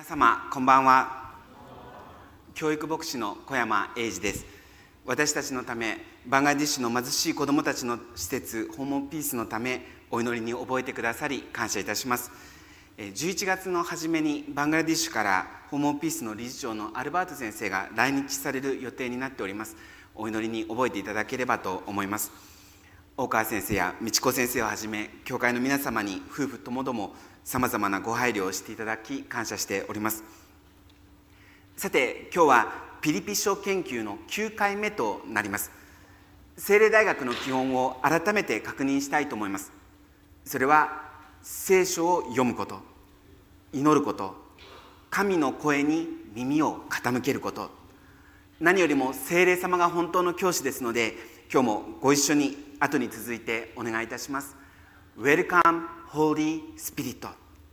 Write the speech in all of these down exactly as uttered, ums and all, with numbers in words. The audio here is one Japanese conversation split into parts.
皆様こんばんは。教育牧師の小山英二です。私たちのため、バングラデシュの貧しい子どもたちの施設ホームピースのためお祈りに覚えてくださり感謝いたします。じゅういちがつの初めにバングラデシュからホームピースの理事長のアルバート先生が来日される予定になっております。お祈りに覚えていただければと思います。大川先生や道子先生をはじめ、教会の皆様に夫婦ともどもさまざまなご配慮をしていただき感謝しております。さて、今日はピリピ書研究のきゅうかいめとなります。聖霊大学の基本を改めて確認したいと思います。それは聖書を読むこと、祈ること、神の声に耳を傾けること、何よりも聖霊様が本当の教師ですので、今日もご一緒に後に続いてお願いいたします。 Welcome Holy Spirit。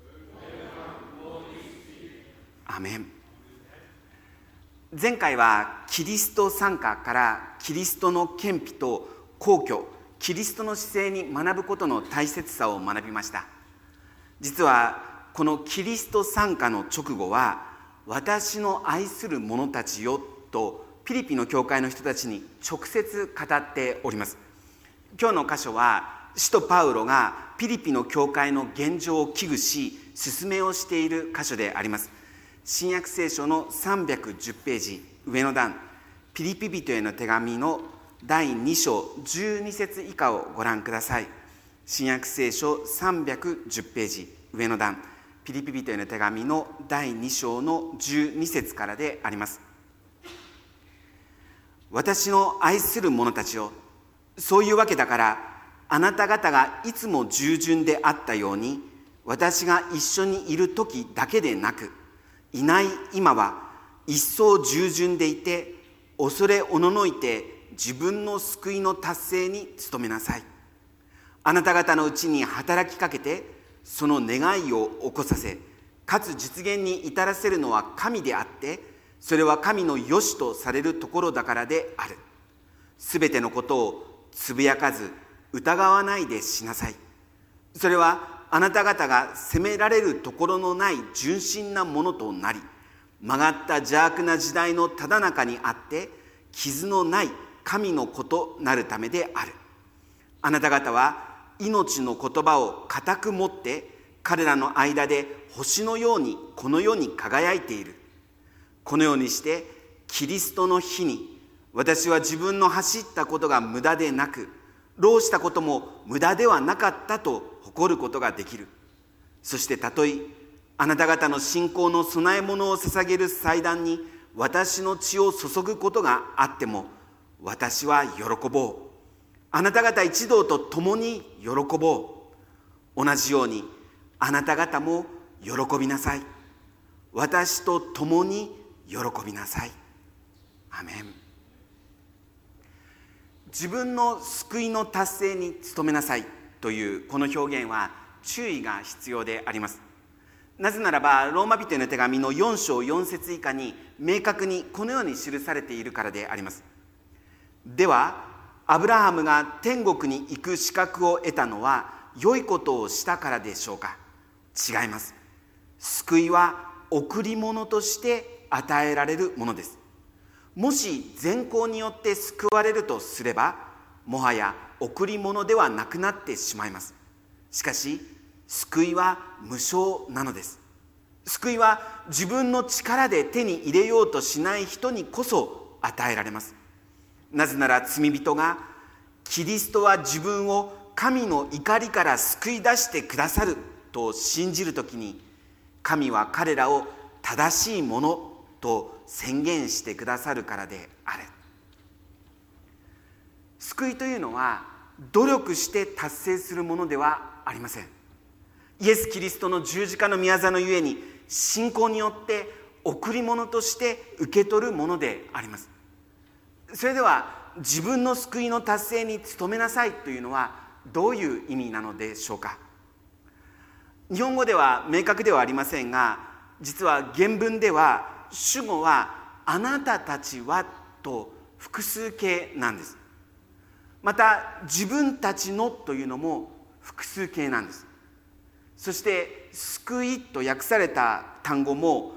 アーメン。前回はキリスト参加からキリストの謙卑と皇居、キリストの姿勢に学ぶことの大切さを学びました。実はこのキリスト参加の直後は、私の愛する者たちよとピリピの教会の人たちに直接語っております。今日の箇所は使徒パウロがピリピの教会の現状を危惧し勧めをしている箇所であります。新約聖書のさんびゃくじゅうページ上の段、ピリピ人への手紙のだいに章じゅうに節以下をご覧ください。新約聖書さんびゃくじゅうページ上の段、ピリピ人への手紙のだいに章のじゅうに節からであります。私の愛する者たちよ、そういうわけだから、あなた方がいつも従順であったように、私が一緒にいる時だけでなく、いない今は一層従順でいて、恐れおののいて自分の救いの達成に努めなさい。あなた方のうちに働きかけて、その願いを起こさせ、かつ実現に至らせるのは神であって、それは神の良しとされるところだからである。すべてのことをつぶやかず疑わないでしなさい。それはあなた方が責められるところのない純真なものとなり、曲がった邪悪な時代のただ中にあって傷のない神の子となるためである。あなた方は命の言葉を固く持って彼らの間で星のようにこの世に輝いている。このようにしてキリストの日に、私は自分の走ったことが無駄でなく、労したことも無駄ではなかったと誇ることができる。そしてたとえあなた方の信仰の供え物を捧げる祭壇に私の血を注ぐことがあっても、私は喜ぼう。あなた方一同と共に喜ぼう。同じようにあなた方も喜びなさい。私と共に喜びなさい。アメン。自分の救いの達成に努めなさいというこの表現は注意が必要であります。なぜならば、ローマ人への手紙のよん章よん節以下に明確にこのように記されているからであります。ではアブラハムが天国に行く資格を得たのは良いことをしたからでしょうか。違います。救いは贈り物として与えられるものです。もし善行によって救われるとすれば、もはや贈り物ではなくなってしまいます。しかし救いは無償なのです。救いは自分の力で手に入れようとしない人にこそ与えられます。なぜなら罪人がキリストは自分を神の怒りから救い出してくださると信じるときに、神は彼らを正しいものと宣言してくださるからである。救いというのは努力して達成するものではありません。イエス・キリストの十字架の御業のゆえに、信仰によって贈り物として受け取るものであります。それでは自分の救いの達成に努めなさいというのはどういう意味なのでしょうか。日本語では明確ではありませんが、実は原文では主語はあなたたちはと複数形なんです。また自分たちのというのも複数形なんです。そして救いと訳された単語も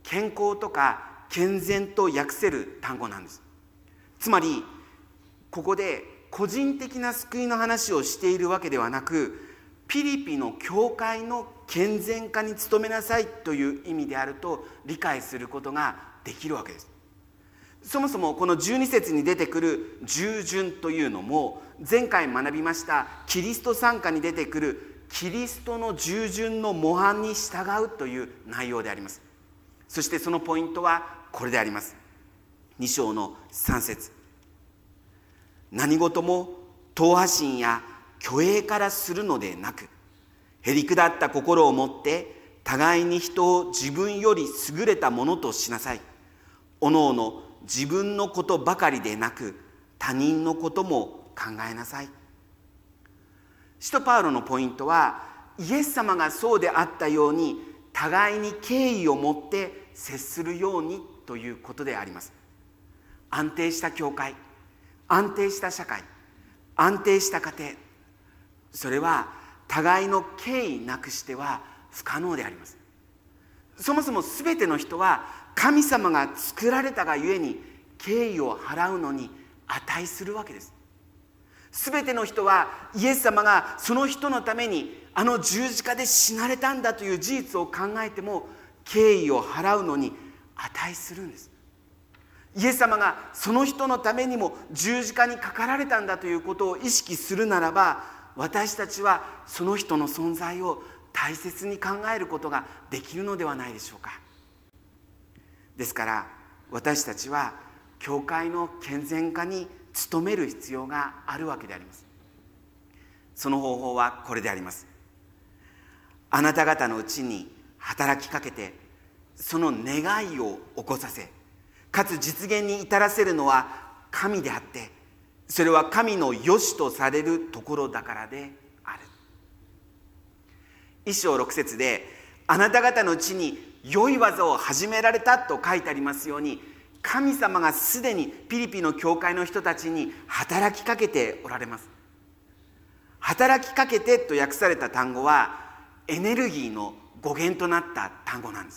健康とか健全と訳せる単語なんです。つまりここで個人的な救いの話をしているわけではなく、ピリピの教会の健全化に努めなさいという意味であると理解することができるわけです。そもそもこのじゅうに節に出てくる従順というのも、前回学びましたキリスト賛歌に出てくるキリストの従順の模範に従うという内容であります。そしてそのポイントはこれであります。に章のさん節、何事も党派心や虚栄からするのでなく、へりくだった心を持って互いに人を自分より優れたものとしなさい。おのおの自分のことばかりでなく他人のことも考えなさい。使徒パウロのポイントは、イエス様がそうであったように互いに敬意を持って接するようにということであります。安定した教会、安定した社会、安定した家庭、それは互いの敬意なくしては不可能であります。そもそも全ての人は神様が作られたがゆえに敬意を払うのに値するわけです。全ての人はイエス様がその人のためにあの十字架で死なれたんだという事実を考えても敬意を払うのに値するんです。イエス様がその人のためにも十字架にかかられたんだということを意識するならば、私たちはその人の存在を大切に考えることができるのではないでしょうか。ですから私たちは教会の健全化に努める必要があるわけであります。その方法はこれであります。あなた方のうちに働きかけて、その願いを起こさせ、かつ実現に至らせるのは神であって、それは神の良しとされるところだからである。一章六節で、あなた方のうちに良い技を始められたと書いてありますように、神様がすでにピリピの教会の人たちに働きかけておられます。働きかけてと訳された単語はエネルギーの語源となった単語なんです。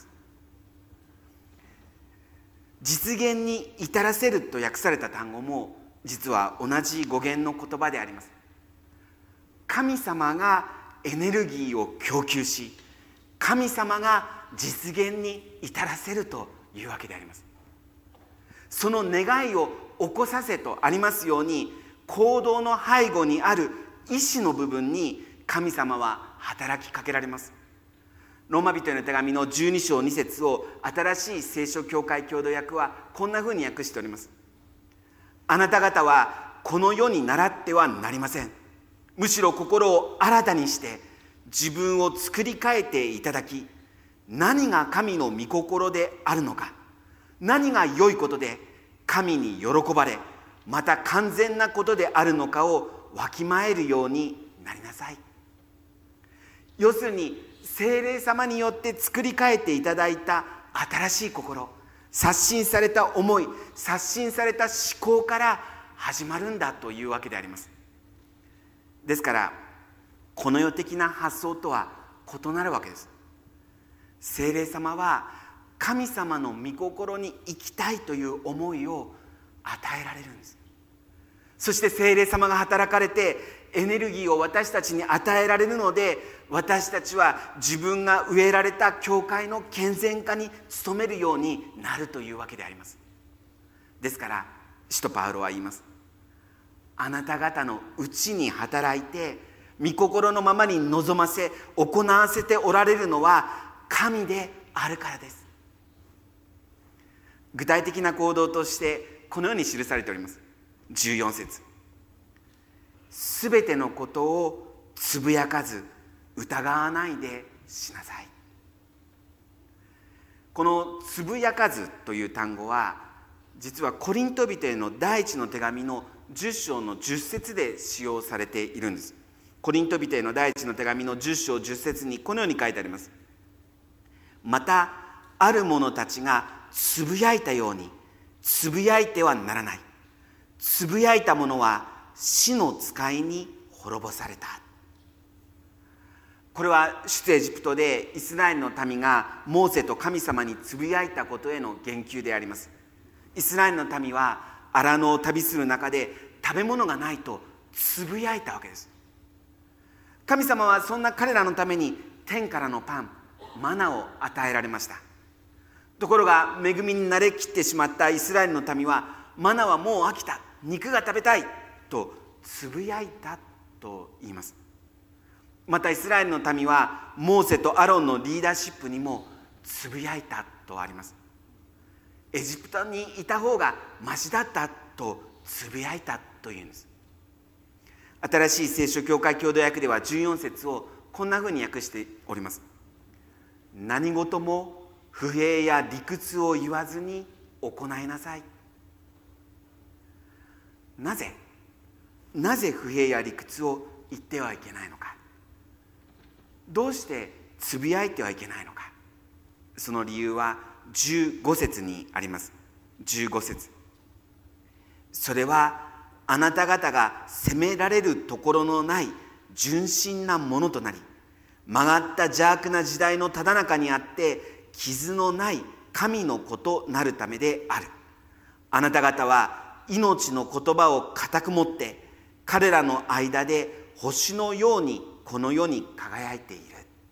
実現に至らせると訳された単語も実は同じ語源の言葉であります。神様がエネルギーを供給し、神様が実現に至らせるというわけであります。その願いを起こさせとありますように、行動の背後にある意志の部分に神様は働きかけられます。ローマ人への手紙のじゅうに章に節を新しい聖書教会共同訳はこんなふうに訳しております。あなた方はこの世に倣ってはなりません。むしろ心を新たにして自分を作り変えていただき、何が神の御心であるのか、何が良いことで神に喜ばれ、また完全なことであるのかをわきまえるようになりなさい。要するに聖霊様によって作り変えていただいた新しい心、刷新された思い、刷新された思考から始まるんだというわけであります。ですからこの世的な発想とは異なるわけです。聖霊様は神様の御心に生きたいという思いを与えられるんです。そして聖霊様が働かれてエネルギーを私たちに与えられるので、私たちは自分が植えられた教会の健全化に努めるようになるというわけであります。ですから使徒パウロは言います。あなた方のうちに働いて御心のままに望ませ行わせておられるのは神であるからです。具体的な行動としてこのように記されております。じゅうよん節、すべてのことをつぶやかず疑わないでしなさい。このつぶやかずという単語は実はコリント人への第一の手紙のじゅっ章のじゅっ節で使用されているんです。コリント人への第一の手紙のじゅっ章じゅっ節にこのように書いてあります。またある者たちがつぶやいたようにつぶやいてはならない。つぶやいた者は死の使いに滅ぼされた。 これは出エジプトでイスラエルの民がモーセと神様につぶやいたことへの言及であります。イスラエルの民は荒野を旅する中で食べ物がないとつぶやいたわけです。神様はそんな彼らのために天からのパン、マナを与えられました。ところが恵みに慣れきってしまったイスラエルの民は、マナはもう飽きた、肉が食べたいとつぶやいたと言います。またイスラエルの民はモーセとアロンのリーダーシップにもつぶやいたとあります。エジプトにいた方がマシだったとつぶやいたというんです。新しい聖書教会共同訳ではじゅうよん節をこんなふうに訳しております。何事も不平や理屈を言わずに行いなさい。なぜなぜ不平や理屈を言ってはいけないのか、どうしてつぶやいてはいけないのか、その理由はじゅうご節にあります。じゅうご節、それはあなた方が責められるところのない純真なものとなり、曲がった邪悪な時代のただ中にあって傷のない神の子となるためである。あなた方は命の言葉を固く持って彼らの間で星のようにこの世に輝いている。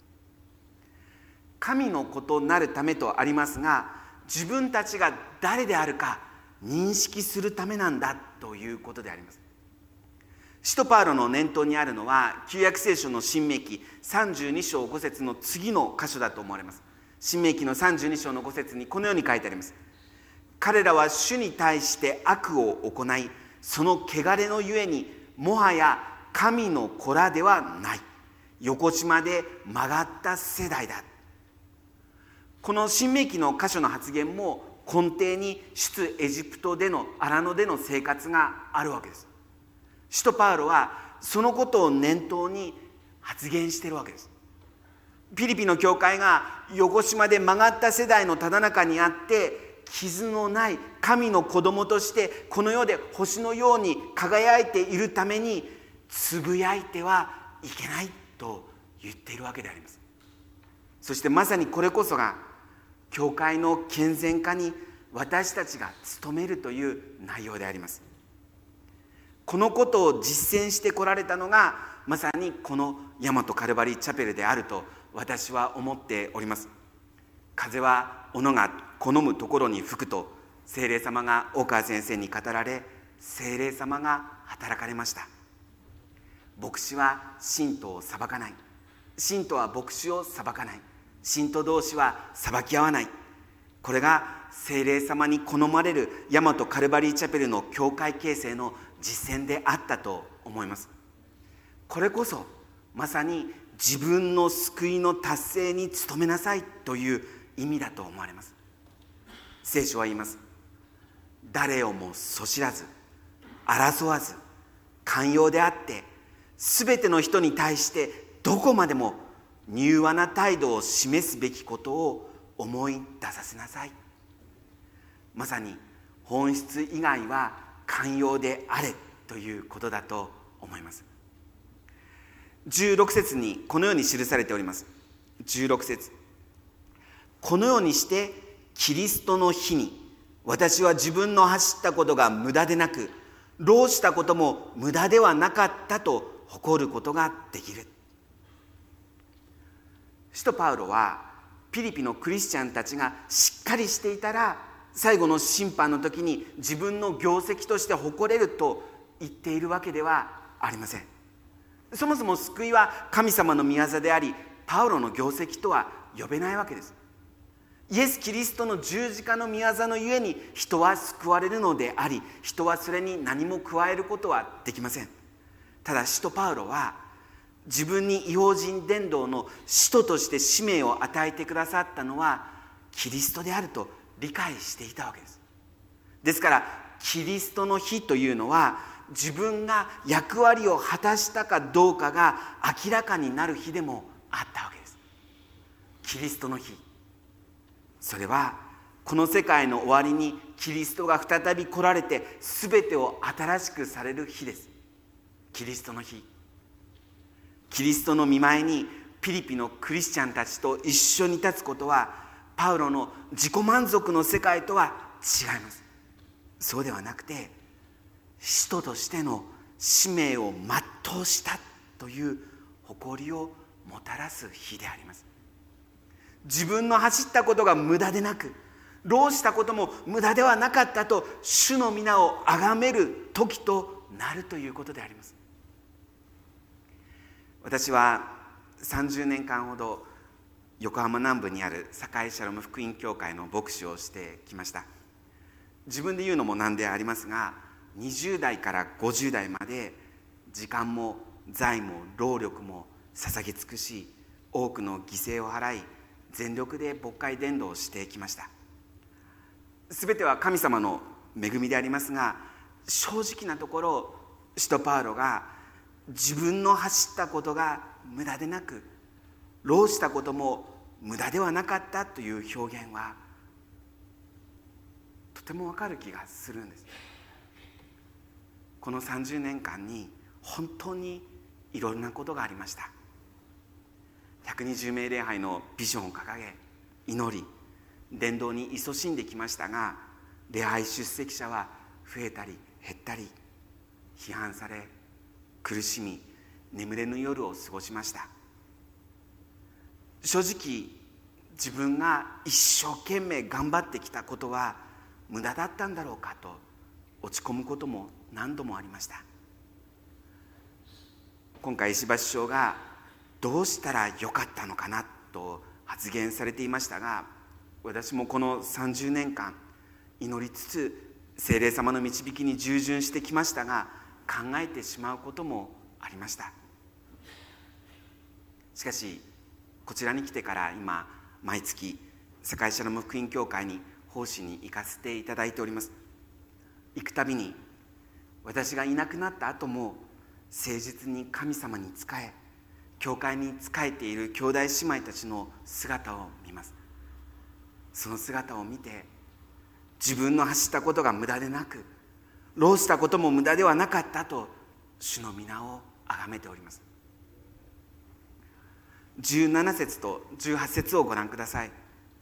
神の子となるためとありますが、自分たちが誰であるか認識するためなんだということであります。使徒パウロの念頭にあるのは旧約聖書の申命記さんじゅうに章ご節の次の箇所だと思われます。申命記のさんじゅうに章のご節にこのように書いてあります。彼らは主に対して悪を行い、その汚れのゆえにもはや神の子らではない、横島で曲がった世代だ。この申命記の箇所の発言も根底に出エジプトでの荒野での生活があるわけです。使徒パウロはそのことを念頭に発言しているわけです。ピリピの教会が横島で曲がった世代のただ中にあって傷のない神の子供としてこの世で星のように輝いているためにつぶやいてはいけないと言っているわけであります。そしてまさにこれこそが教会の健全化に私たちが努めるという内容であります。このことを実践してこられたのがまさにこの大和カルバリーチャペルであると私は思っております。風は斧が好むところに吹くと聖霊様が大川先生に語られ、聖霊様が働かれました。牧師は信徒を裁かない、信徒は牧師を裁かない、信徒同士は裁き合わない。これが聖霊様に好まれる大和カルバリーチャペルの教会形成の実践であったと思います。これこそまさに自分の救いの達成に努めなさいという意味だと思われます。聖書は言います。誰をもそしらず争わず寛容であってすべての人に対してどこまでも柔和な態度を示すべきことを思い出させなさい。まさに本質以外は寛容であれということだと思います。じゅうろく節にこのように記されております。じゅうろく節、このようにしてキリストの日に私は自分の走ったことが無駄でなく、労したことも無駄ではなかったと誇ることができる。使徒パウロはピリピのクリスチャンたちがしっかりしていたら最後の審判の時に自分の業績として誇れると言っているわけではありません。そもそも救いは神様の御業であり、パウロの業績とは呼べないわけです。イエス・キリストの十字架の御業のゆえに人は救われるのであり、人はそれに何も加えることはできません。ただ使徒パウロは自分に異邦人伝道の使徒として使命を与えてくださったのはキリストであると理解していたわけです。ですからキリストの日というのは自分が役割を果たしたかどうかが明らかになる日でもあったわけです。キリストの日、それはこの世界の終わりにキリストが再び来られて全てを新しくされる日です。キリストの日、キリストの御前にピリピのクリスチャンたちと一緒に立つことはパウロの自己満足の世界とは違います。そうではなくて、使徒としての使命を全うしたという誇りをもたらす日であります。自分の走ったことが無駄でなく、労したことも無駄ではなかったと主の皆を崇める時となるということであります。私はさんじゅうねんかんほど横浜南部にある堺シャロム福音教会の牧師をしてきました。自分で言うのもなんでありますが、にじゅう代からごじゅう代まで時間も財も労力も捧げ尽くし、多くの犠牲を払い、全力で牧会伝道をしてきました。すべては神様の恵みでありますが、正直なところ使徒パウロが自分の走ったことが無駄でなく、労したことも無駄ではなかったという表現はとてもわかる気がするんです。このさんじゅうねんかんに本当にいろんなことがありました。ひゃくにじゅうめい礼拝のビジョンを掲げ、祈り伝道に勤しんできましたが、礼拝出席者は増えたり減ったり、批判され苦しみ眠れぬ夜を過ごしました。正直自分が一生懸命頑張ってきたことは無駄だったんだろうかと落ち込むことも何度もありました。今回石橋首相がどうしたらよかったのかなと発言されていましたが、私もこのさんじゅうねんかん祈りつつ聖霊様の導きに従順してきましたが、考えてしまうこともありました。しかしこちらに来てから今毎月堺シャロム福音教会に奉仕に行かせていただいております。行くたびに私がいなくなった後も誠実に神様に仕え、教会に仕えている兄弟姉妹たちの姿を見ます。その姿を見て、自分の走ったことが無駄でなく、労したことも無駄ではなかったと主の皆を崇めております。じゅうなな節とじゅうはち節をご覧ください。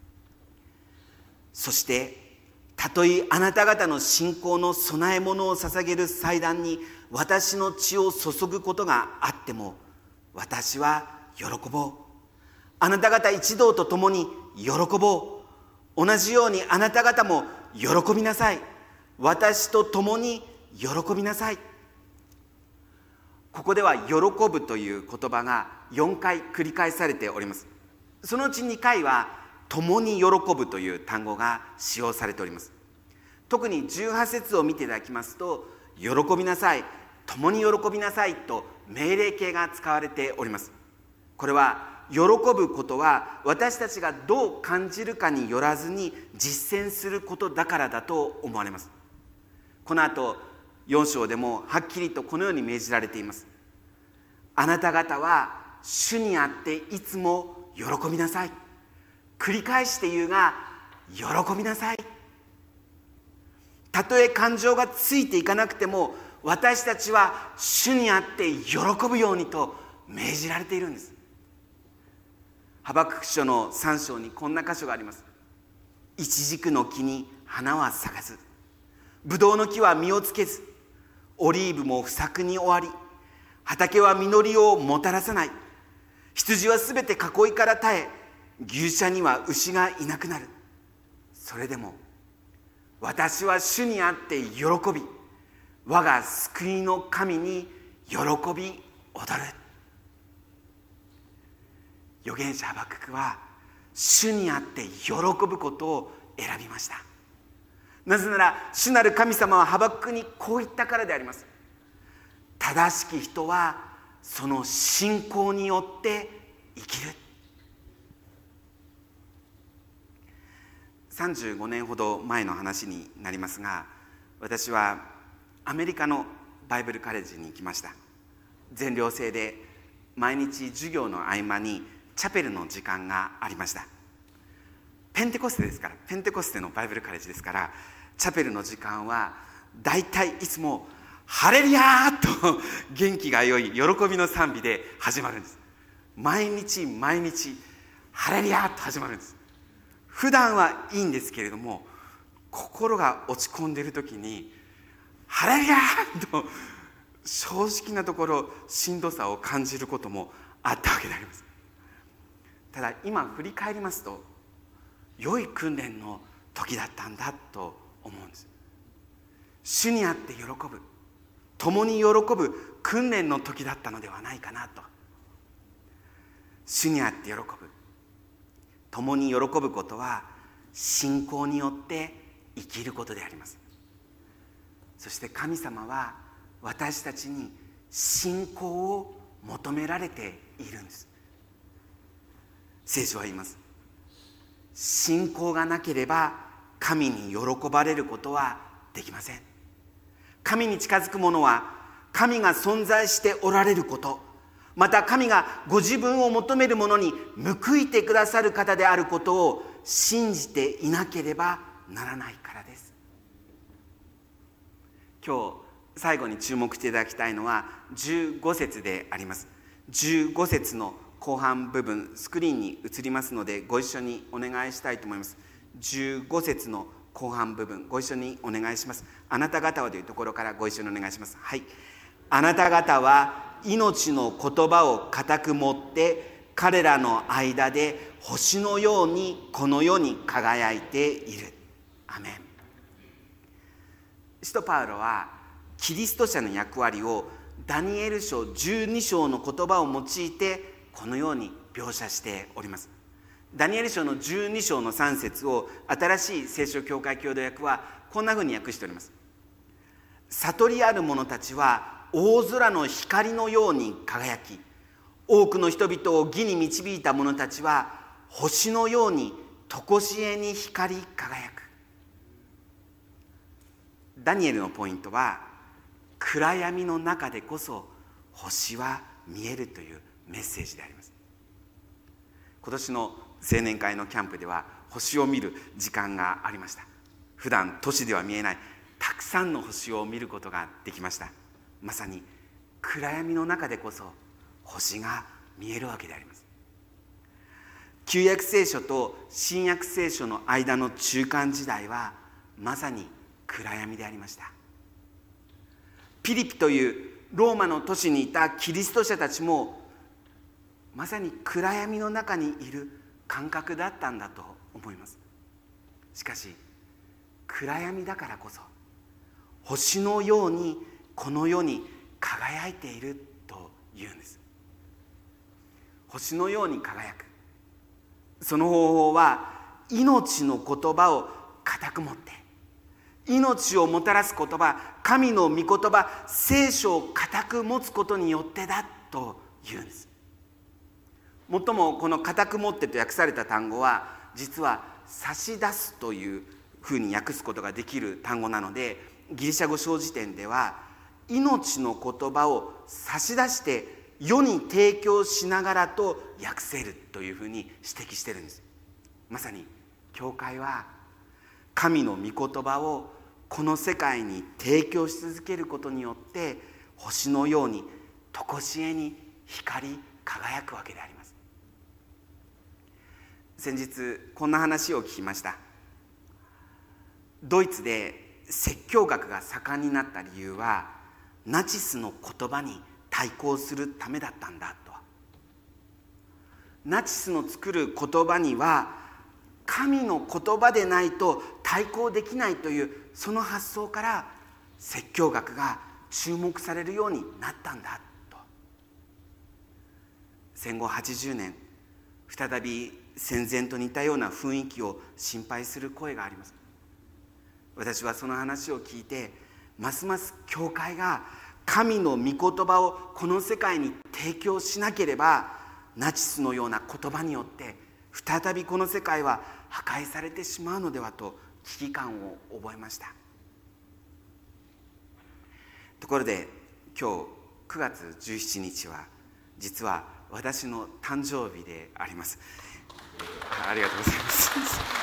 そしてたとえあなた方の信仰の供え物を捧げる祭壇に私の血を注ぐことがあっても、私は喜ぼう。あなた方一同と共に喜ぼう。同じようにあなた方も喜びなさい。私と共に喜びなさい。ここでは喜ぶという言葉がよんかい繰り返されております。そのうちにかいは共に喜ぶという単語が使用されております。特にじゅうはち節を見ていただきますと、喜びなさい、共に喜びなさいと命令形が使われております。これは喜ぶことは私たちがどう感じるかによらずに実践することだからだと思われます。この後よん章でもはっきりとこのように命じられています。あなた方は主にあっていつも喜びなさい。繰り返して言うが、喜びなさい。たとえ感情がついていかなくても、私たちは主にあって喜ぶようにと命じられているんです。ハバクク書のさん章にこんな箇所があります。イチジクの木に花は咲かず、ブドウの木は実をつけず、オリーブも不作に終わり、畑は実りをもたらさない。羊はすべて囲いから絶え、牛舎には牛がいなくなる。それでも私は主にあって喜び、我が救いの神に喜び踊る。預言者ハバククは主にあって喜ぶことを選びました。なぜなら主なる神様はハバククにこう言ったからであります。正しき人はその信仰によって生きる。さんじゅうごねんほど前の話になりますが、私はアメリカのバイブルカレッジに行きました。全寮制で毎日授業の合間にチャペルの時間がありました。ペンテコステですから、ペンテコステのバイブルカレッジですから、チャペルの時間はだいたいいつもハレルヤーと元気が良い喜びの賛美で始まるんです。 毎日毎日ハレルヤと始まるんです。普段はいいんですけれども、心が落ち込んでいる時にハレルヤと正直なところしんどさを感じることもあったわけであります。ただ今振り返りますと、良い訓練の時だったんだと思うんです。主にあって喜ぶ、共に喜ぶ訓練の時だったのではないかなと。主にあって喜ぶ、共に喜ぶことは信仰によって生きることであります。そして神様は私たちに信仰を求められているんです。聖書は言います。信仰がなければ神に喜ばれることはできません。神に近づく者は神が存在しておられること、また神がご自分を求める者に報いてくださる方であることを信じていなければならないからです。今日最後に注目していただきたいのはじゅうご節であります。じゅうご節の後半部分、スクリーンに映りますのでご一緒にお願いしたいと思います。じゅうご節の後半部分、ご一緒にお願いします。あなた方はというところからご一緒にお願いします。はい。あなた方は命の言葉を固く持って彼らの間で星のようにこの世に輝いている。アメン。使徒パウロはキリスト者の役割をダニエル書じゅうに章の言葉を用いてこのように描写しております。ダニエル書のじゅうに章のさん節を新しい聖書教会共同訳はこんなふうに訳しております。悟りある者たちは大空の光のように輝き、多くの人々を義に導いた者たちは星のように常しえに光り輝く。ダニエルのポイントは、暗闇の中でこそ星は見えるというメッセージであります。今年の青年会のキャンプでは星を見る時間がありました。普段都市では見えないたくさんの星を見ることができました。まさに暗闇の中でこそ星が見えるわけであります。旧約聖書と新約聖書の間の中間時代はまさに暗闇でありました。ピリピというローマの都市にいたキリスト者たちもまさに暗闇の中にいる感覚だったんだと思います。しかし暗闇だからこそ星のようにこの世に輝いているというんです。星のように輝く、その方法は命の言葉を固く持って、命をもたらす言葉、神の御言葉、聖書を固く持つことによってだというんです。もっともこの固く持ってと訳された単語は実は差し出すというふうに訳すことができる単語なので、ギリシャ語小辞典では命の言葉を差し出して世に提供しながらと訳せるというふうに指摘してるんです。まさに教会は神の御言葉をこの世界に提供し続けることによって星のように常しえに光り輝くわけであります。先日こんな話を聞きました。ドイツで説教学が盛んになった理由はナチスの言葉に対抗するためだったんだと。ナチスの作る言葉には神の言葉でないと対抗できないというその発想から説教学が注目されるようになったんだと。戦後はちじゅうねん、再び戦前と似たような雰囲気を心配する声があります。私はその話を聞いて、ますます教会が神の御言葉をこの世界に提供しなければ、ナチスのような言葉によって再びこの世界は破壊されてしまうのではと危機感を覚えました。ところで今日くがつじゅうしちにちは実は私の誕生日であります。ありがとうございます。すみません。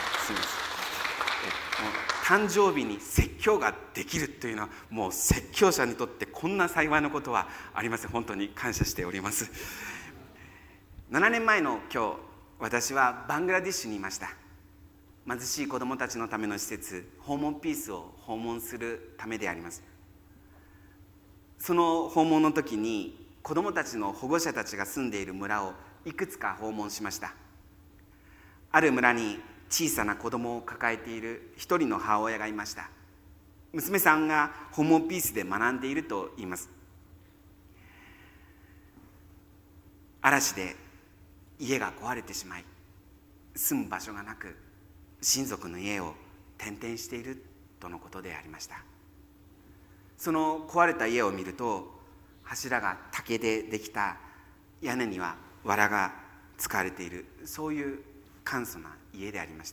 誕生日に説教ができるというのはもう説教者にとってこんな幸いなことはありません。本当に感謝しております。 ななねんまえの今日、私はバングラディッシュにいました。貧しい子どもたちのための施設、訪問ピースを訪問するためであります。その訪問の時に、子どもたちの保護者たちが住んでいる村をいくつか訪問しました。ある村に小さな子どもを抱えている一人の母親がいました。娘さんが訪問ピースで学んでいると言います。嵐で家が壊れてしまい、住む場所がなく、親族の家を転々しているとのことでありました。その壊れた家を見ると、柱が竹でできた、屋根には藁が使われている、そういう簡素な家でありました。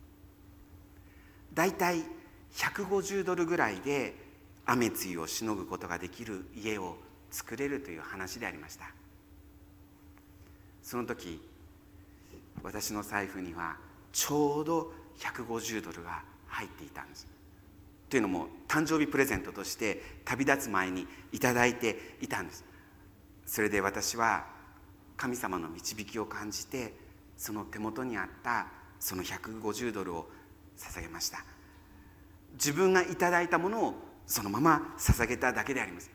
だいたいひゃくごじゅうドルぐらいで雨露をしのぐことができる家を作れるという話でありました。その時、私の財布にはちょうどひゃくごじゅうドルが入っていたんです。というのも、誕生日プレゼントとして旅立つ前にいただいていたんです。それで私は神様の導きを感じて、その手元にあったそのひゃくごじゅうドルを捧げました。自分がいただいたものをそのまま捧げただけであります。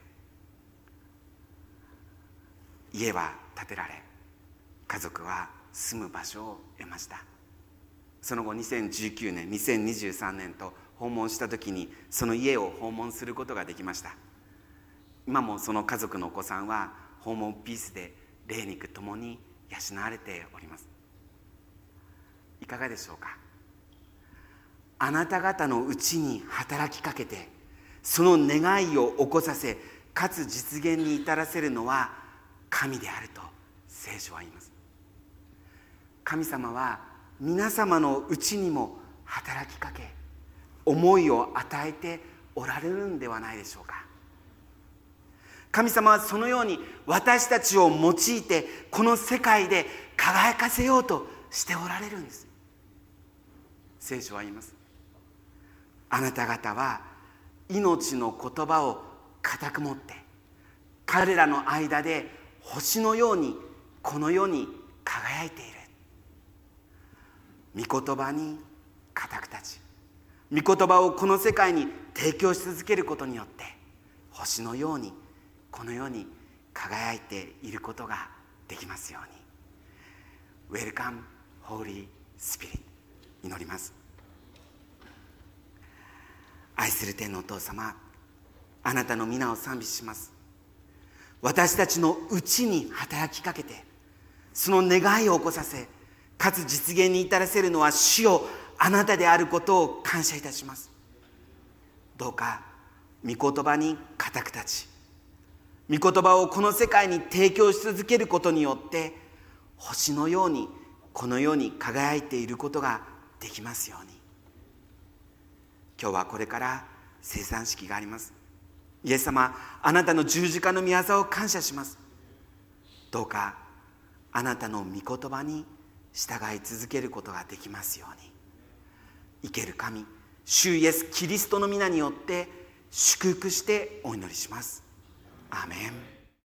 家は建てられ、家族は住む場所を得ました。その後にせんじゅうきゅうねん、にせんにじゅうさんねんと訪問した時に、その家を訪問することができました。今もその家族のお子さんは訪問ピースで霊肉ともに養われております。いかがでしょうか。あなた方のうちに働きかけて、その願いを起こさせ、かつ実現に至らせるのは神であると聖書は言います。神様は皆様のうちにも働きかけ、思いを与えておられるんではないでしょうか。神様はそのように私たちを用いて、この世界で輝かせようとしておられるんです。聖書は言います。あなた方は命の言葉を固く持って、彼らの間で星のようにこの世に輝いている。御言葉に固く立ち、御言葉をこの世界に提供し続けることによって、星のようにこの世に輝いていることができますように。 Welcome Holy Spirit。 祈ります。愛する天のお父様、あなたの皆を賛美します。私たちのうちに働きかけて、その願いを起こさせ、かつ実現に至らせるのは主よあなたであることを感謝いたします。どうか御言葉に固く立ち、御言葉をこの世界に提供し続けることによって、星のようにこの世に輝いていることができますように。今日はこれから生産式があります。イエス様、あなたの十字架の御業を感謝します。どうかあなたの御言葉に従い続けることができますように。生ける神、主イエスキリストの皆によって祝福してお祈りします。アーメン。